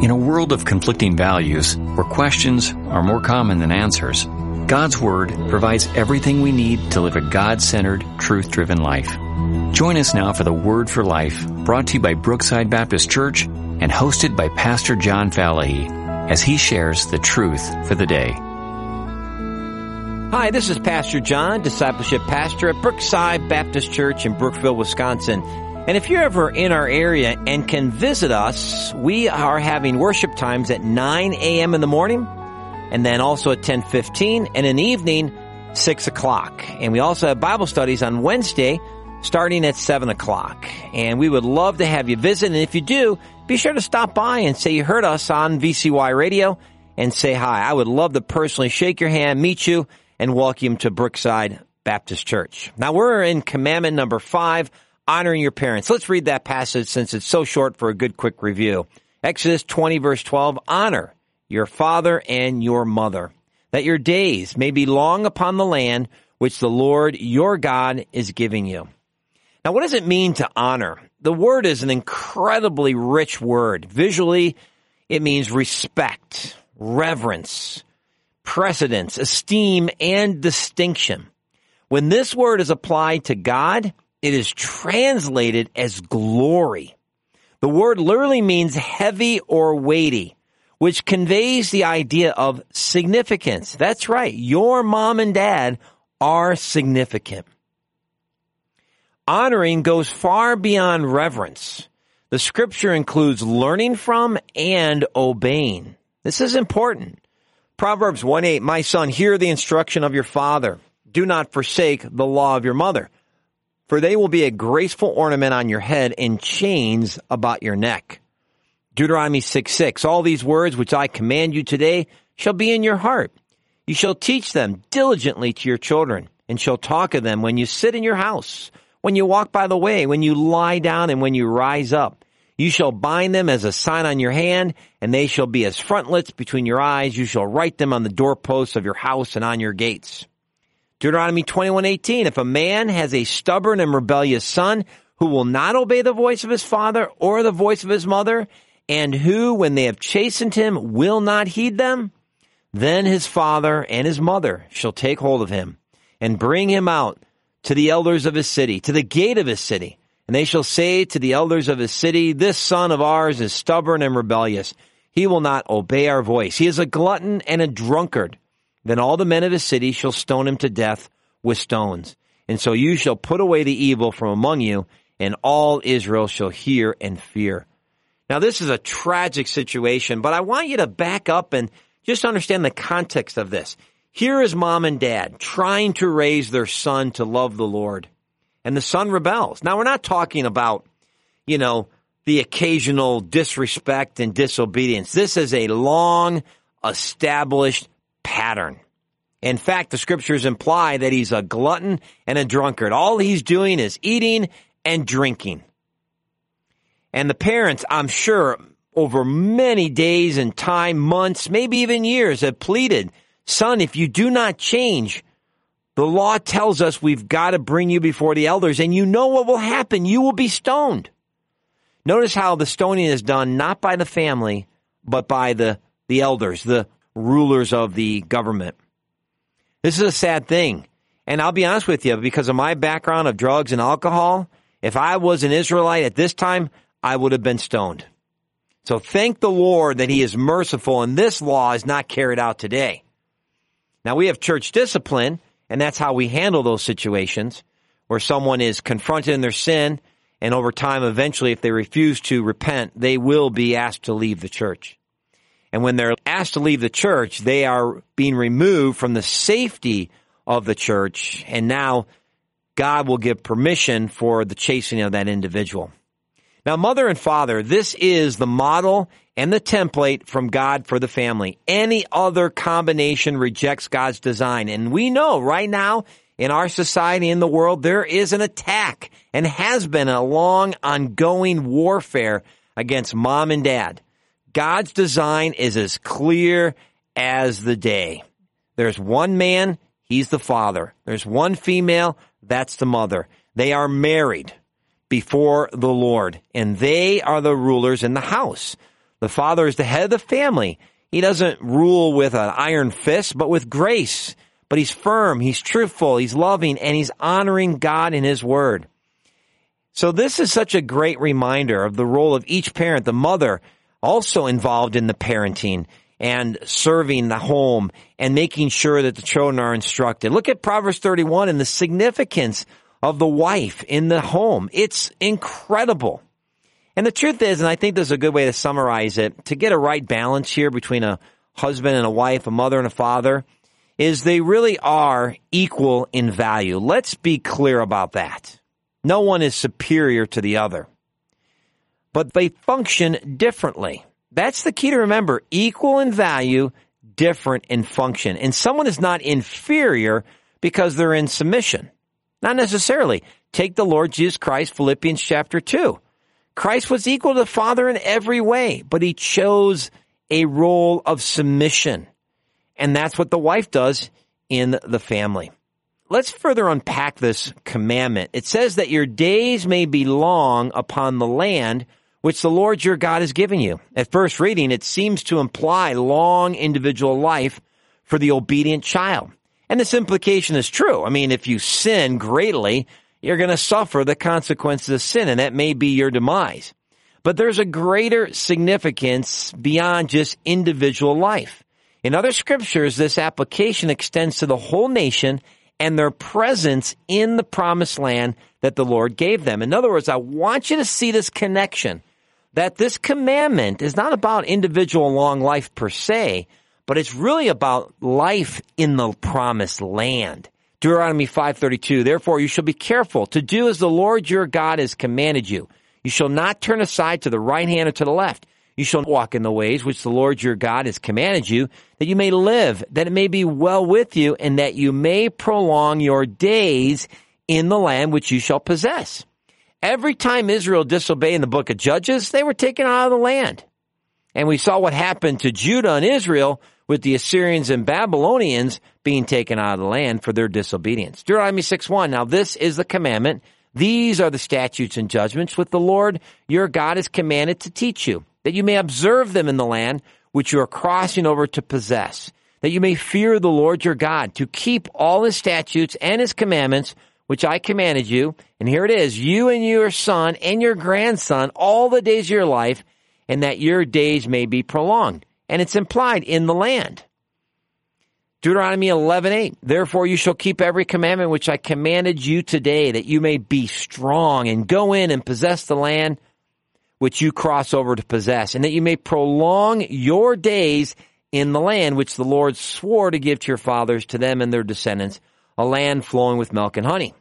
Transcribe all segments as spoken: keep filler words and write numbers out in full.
In a world of conflicting values, where questions are more common than answers, God's Word provides everything we need to live a God-centered, truth-driven life. Join us now for the Word for Life, brought to you by Brookside Baptist Church and hosted by Pastor John Falahy, as he shares the truth for the day. Hi, this is Pastor John, Discipleship Pastor at Brookside Baptist Church in Brookville, Wisconsin. And if you're ever in our area and can visit us, we are having worship times at nine a.m. in the morning, and then also at ten fifteen, and in the evening, six o'clock. And we also have Bible studies on Wednesday, starting at seven o'clock. And we would love to have you visit, and if you do, be sure to stop by and say you heard us on V C Y Radio, and say hi. I would love to personally shake your hand, meet you, and welcome you to Brookside Baptist Church. Now, we're in commandment number five, honoring your parents. Let's read that passage since it's so short for a good quick review. Exodus twenty, verse twelve, honor your father and your mother, that your days may be long upon the land which the Lord your God is giving you. Now, what does it mean to honor? The word is an incredibly rich word. Visually, it means respect, reverence, precedence, esteem, and distinction. When this word is applied to God, it is translated as glory. The word literally means heavy or weighty, which conveys the idea of significance. That's right. Your mom and dad are significant. Honoring goes far beyond reverence. The scripture includes learning from and obeying. This is important. Proverbs one eight, my son, hear the instruction of your father. Do not forsake the law of your mother. For they will be a graceful ornament on your head and chains about your neck. Deuteronomy six six, all these words which I command you today shall be in your heart. You shall teach them diligently to your children, and shall talk of them when you sit in your house, when you walk by the way, when you lie down, and when you rise up. You shall bind them as a sign on your hand, and they shall be as frontlets between your eyes. You shall write them on the doorposts of your house and on your gates. Deuteronomy twenty-one eighteen, if a man has a stubborn and rebellious son who will not obey the voice of his father or the voice of his mother, and who, when they have chastened him, will not heed them, then his father and his mother shall take hold of him and bring him out to the elders of his city, to the gate of his city. And they shall say to the elders of his city, this son of ours is stubborn and rebellious. He will not obey our voice. He is a glutton and a drunkard. Then all the men of his city shall stone him to death with stones. And so you shall put away the evil from among you, and all Israel shall hear and fear. Now, this is a tragic situation, but I want you to back up and just understand the context of this. Here is mom and dad trying to raise their son to love the Lord, and the son rebels. Now, we're not talking about, you know, the occasional disrespect and disobedience. This is a long established pattern. In fact, the scriptures imply that he's a glutton and a drunkard. All he's doing is eating and drinking. And the parents, I'm sure, over many days and time, months, maybe even years, have pleaded, son, if you do not change, the law tells us we've got to bring you before the elders, and you know what will happen. You will be stoned. Notice how the stoning is done not by the family, but by the, the elders, the rulers of the government. This is a sad thing. And I'll be honest with you, because of my background of drugs and alcohol, if I was an Israelite at this time, I would have been stoned. So thank the Lord that he is merciful, and this law is not carried out today. Now, we have church discipline, and that's how we handle those situations where someone is confronted in their sin, and over time, eventually, if they refuse to repent, they will be asked to leave the church. And when they're asked to leave the church, they are being removed from the safety of the church, and now God will give permission for the chastening of that individual. Now, mother and father, this is the model and the template from God for the family. Any other combination rejects God's design. And we know right now in our society, in the world, there is an attack and has been a long, ongoing warfare against mom and dad. God's design is as clear as the day. There's one man, he's the father. There's one female, that's the mother. They are married before the Lord, and they are the rulers in the house. The father is the head of the family. He doesn't rule with an iron fist, but with grace. But he's firm, he's truthful, he's loving, and he's honoring God in his word. So this is such a great reminder of the role of each parent, the mother also involved in the parenting and serving the home and making sure that the children are instructed. Look at Proverbs thirty-one and the significance of the wife in the home. It's incredible. And the truth is, and I think this is a good way to summarize it, to get a right balance here between a husband and a wife, a mother and a father, is they really are equal in value. Let's be clear about that. No one is superior to the other, but they function differently. That's the key to remember. Equal in value, different in function. And someone is not inferior because they're in submission. Not necessarily. Take the Lord Jesus Christ, Philippians chapter two. Christ was equal to the Father in every way, but he chose a role of submission. And that's what the wife does in the family. Let's further unpack this commandment. It says that your days may be long upon the land which the Lord your God has given you. At first reading, it seems to imply long individual life for the obedient child. And this implication is true. I mean, if you sin greatly, you're going to suffer the consequences of sin, and that may be your demise. But there's a greater significance beyond just individual life. In other scriptures, this application extends to the whole nation and their presence in the promised land that the Lord gave them. In other words, I want you to see this connection, that this commandment is not about individual long life per se, but it's really about life in the promised land. Deuteronomy five thirty-two, therefore you shall be careful to do as the Lord your God has commanded you. You shall not turn aside to the right hand or to the left. You shall walk in the ways which the Lord your God has commanded you, that you may live, that it may be well with you, and that you may prolong your days in the land which you shall possess. Every time Israel disobeyed in the book of Judges, they were taken out of the land. And we saw what happened to Judah and Israel with the Assyrians and Babylonians being taken out of the land for their disobedience. Deuteronomy six one, now this is the commandment. These are the statutes and judgments which the Lord your God has commanded to teach you, that you may observe them in the land which you are crossing over to possess, that you may fear the Lord your God, to keep all his statutes and his commandments, which I commanded you. And here it is, you and your son and your grandson, all the days of your life, and that your days may be prolonged. And it's implied in the land. Deuteronomy eleven eight, therefore you shall keep every commandment which I commanded you today, that you may be strong and go in and possess the land which you cross over to possess, and that you may prolong your days in the land which the Lord swore to give to your fathers, to them and their descendants, a land flowing with milk and honey.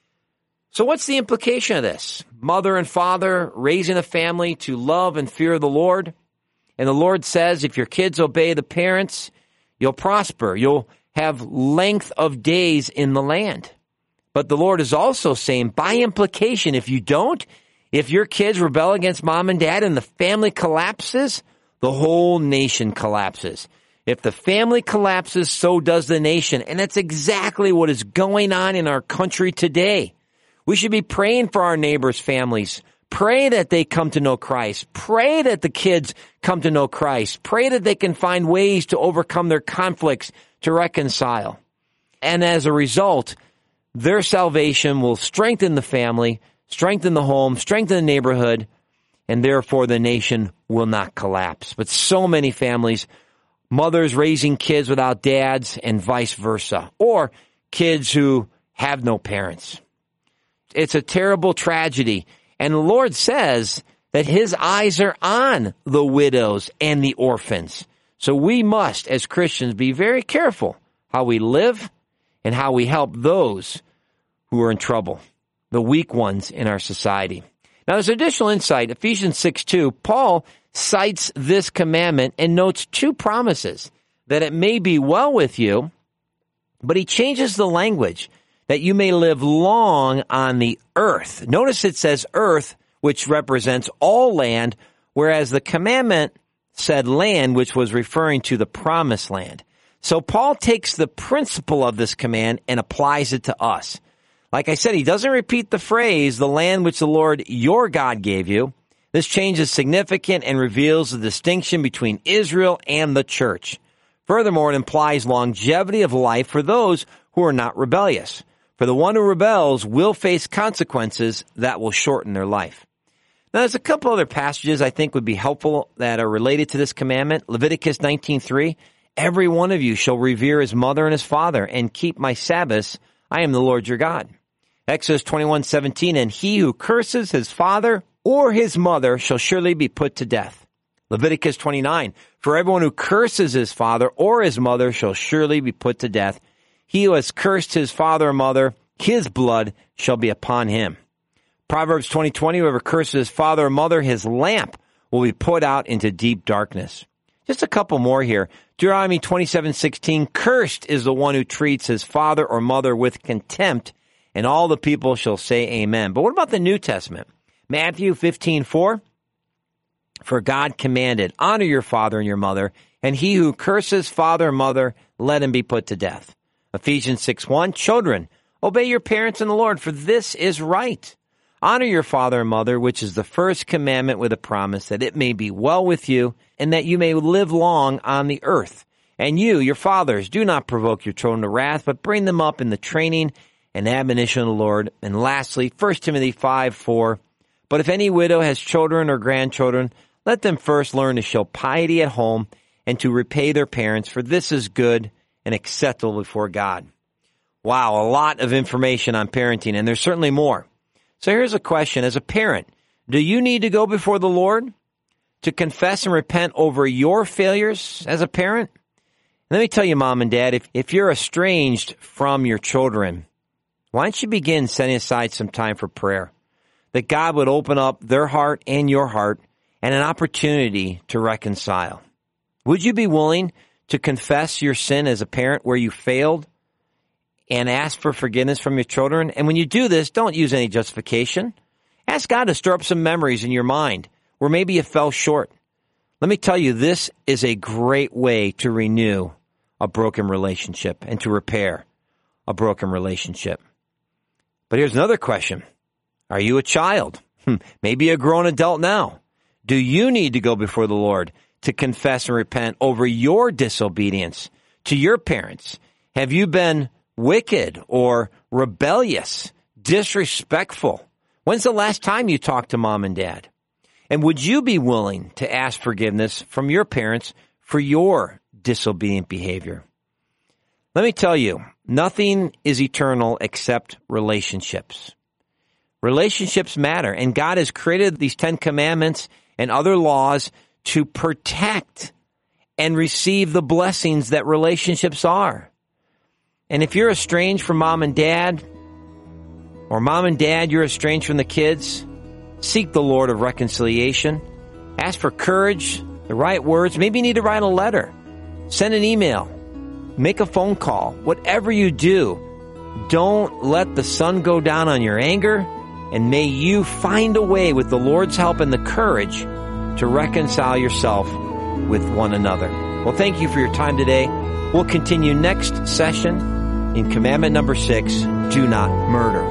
So what's the implication of this? Mother and father raising a family to love and fear the Lord. And the Lord says, if your kids obey the parents, you'll prosper. You'll have length of days in the land. But the Lord is also saying, by implication, if you don't, if your kids rebel against mom and dad and the family collapses, the whole nation collapses. If the family collapses, so does the nation. And that's exactly what is going on in our country today. We should be praying for our neighbors' families. Pray that they come to know Christ. Pray that the kids come to know Christ. Pray that they can find ways to overcome their conflicts, to reconcile. And as a result, their salvation will strengthen the family, strengthen the home, strengthen the neighborhood, and therefore the nation will not collapse. But so many families, mothers raising kids without dads and vice versa, or kids who have no parents. It's a terrible tragedy. And the Lord says that his eyes are on the widows and the orphans. So we must, as Christians, be very careful how we live and how we help those who are in trouble, the weak ones in our society. Now, there's additional insight. Ephesians six two, Paul cites this commandment and notes two promises, that it may be well with you, but he changes the language, that you may live long on the earth. Notice it says earth, which represents all land, whereas the commandment said land, which was referring to the promised land. So Paul takes the principle of this command and applies it to us. Like I said, he doesn't repeat the phrase, the land which the Lord your God gave you. This change is significant and reveals the distinction between Israel and the church. Furthermore, it implies longevity of life for those who are not rebellious. For the one who rebels will face consequences that will shorten their life. Now, there's a couple other passages I think would be helpful that are related to this commandment. Leviticus nineteen three, every one of you shall revere his mother and his father and keep my Sabbaths. I am the Lord your God. Exodus twenty-one seventeen, and he who curses his father or his mother shall surely be put to death. Leviticus twenty-nine, for everyone who curses his father or his mother shall surely be put to death. He who has cursed his father or mother, his blood shall be upon him. Proverbs twenty twenty, whoever curses his father or mother, his lamp will be put out into deep darkness. Just a couple more here. Deuteronomy twenty-seven sixteen, cursed is the one who treats his father or mother with contempt, and all the people shall say amen. But what about the New Testament? Matthew fifteen four, for God commanded, honor your father and your mother, and he who curses father or mother, let him be put to death. Ephesians six one, children, obey your parents in the Lord, for this is right. Honor your father and mother, which is the first commandment with a promise that it may be well with you and that you may live long on the earth. And you, your fathers, do not provoke your children to wrath, but bring them up in the training and admonition of the Lord. And lastly, First Timothy five four, but if any widow has children or grandchildren, let them first learn to show piety at home and to repay their parents, for this is good and acceptable before God. Wow, a lot of information on parenting, and there's certainly more. So here's a question. As a parent, do you need to go before the Lord to confess and repent over your failures as a parent? Let me tell you, Mom and Dad, if, if you're estranged from your children, why don't you begin setting aside some time for prayer? That God would open up their heart and your heart and an opportunity to reconcile. Would you be willing to confess your sin as a parent where you failed and ask for forgiveness from your children? And when you do this, don't use any justification. Ask God to stir up some memories in your mind where maybe you fell short. Let me tell you, this is a great way to renew a broken relationship and to repair a broken relationship. But here's another question. Are you a child? Maybe a grown adult now. Do you need to go before the Lord to confess and repent over your disobedience to your parents? Have you been wicked or rebellious, disrespectful? When's the last time you talked to Mom and Dad? And would you be willing to ask forgiveness from your parents for your disobedient behavior? Let me tell you, nothing is eternal except relationships. Relationships matter, and God has created these Ten Commandments and other laws to protect and receive the blessings that relationships are. And if you're estranged from Mom and Dad, or Mom and Dad, you're estranged from the kids, seek the Lord of reconciliation. Ask for courage, the right words. Maybe you need to write a letter. Send an email. Make a phone call. Whatever you do, don't let the sun go down on your anger, and may you find a way with the Lord's help and the courage to reconcile yourself with one another. Well, thank you for your time today. We'll continue next session in commandment number six, do not murder.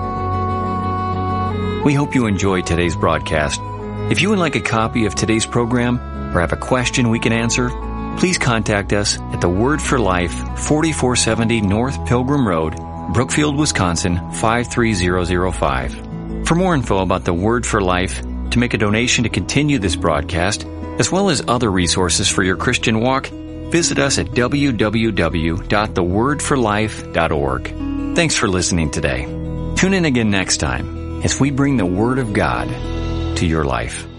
We hope you enjoyed today's broadcast. If you would like a copy of today's program or have a question we can answer, please contact us at the Word for Life, forty-four seventy North Pilgrim Road, Brookfield, Wisconsin, five three zero zero five. For more info about the Word for Life, to make a donation to continue this broadcast, as well as other resources for your Christian walk, visit us at w w w dot the word for life dot org. Thanks for listening today. Tune in again next time as we bring the Word of God to your life.